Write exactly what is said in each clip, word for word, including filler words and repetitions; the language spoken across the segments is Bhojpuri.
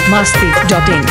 masti dot in.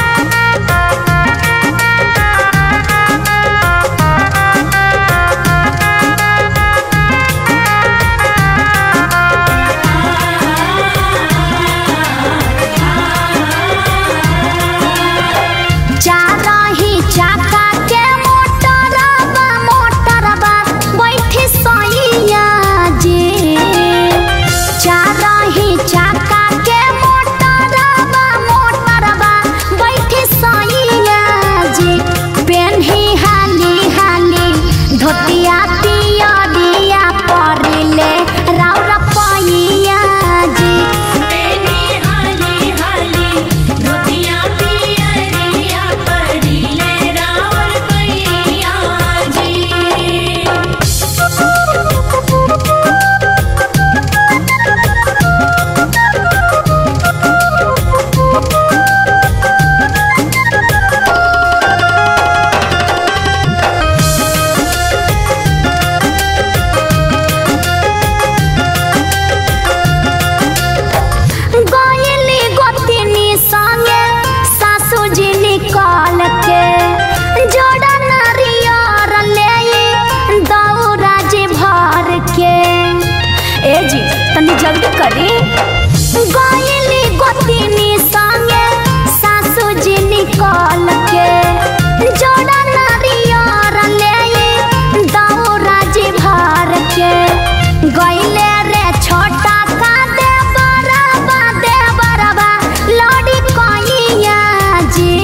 तनी जल्दी करी गइली गोतिनी संगे सासू जी निकल के जोड़ा नारियर ले दौरा जी भर के गइले रे छोटा का दे बराबा दे बराबा लड़ी कइया जी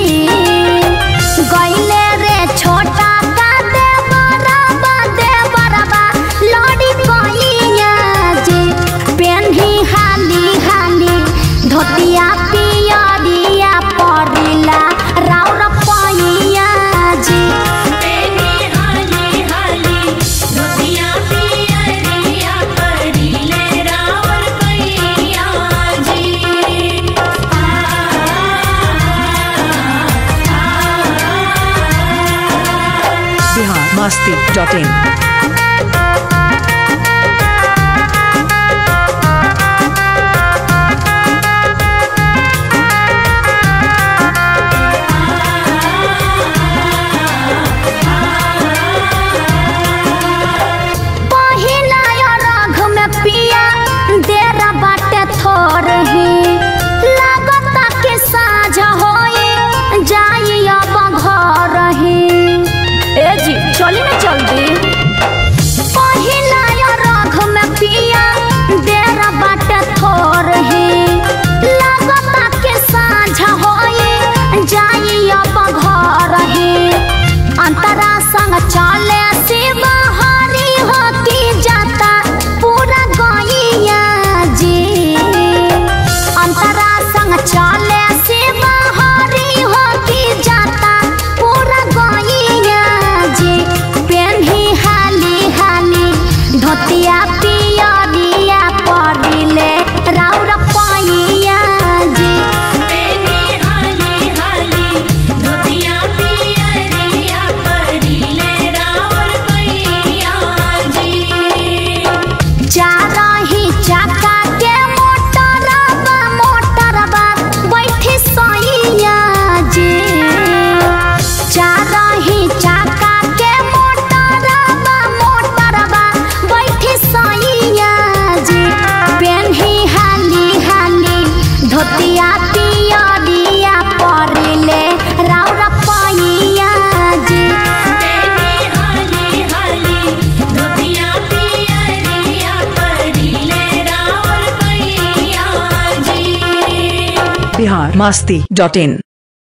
गइले रे छोटा का दे बराबा दे बराबा लड़ी कइया जी पेन्ही हाली हाली धोतिया पियरिया परिला राउर पैया जी पेन्ही हाली हाली धोतिया पियरिया परिले राउर पैया जी Bihar masti dot in. चली ना जल्दी पहिला रघ में पिया देरा बाटे थोर ही लागता के साझा होई जाई अब घर ही अंतरा संग चले शिव हरी होती जाता पूरा गइया जी अंतरा संग चले शिव हरी होती जाता पूरा गइया जी पेन्ही हाली हाली धोतिया पियरिया परिले राउर पैया जी पेन्ही हाली हाली धोतिया पियरिया परिले राउर पैया जी चारही चाका के मोटरबा मोटरबा बैठी सैया जी चारही चाका के मोटरबा मोटरबा बैठी सैया जी पेन्ही हाली हाली धोतिया पियरिया परिले राउर पैया जी पेन्ही हाली हाली धोतिया पियरिया परिले राउर पैया जी Bihar masti dot in.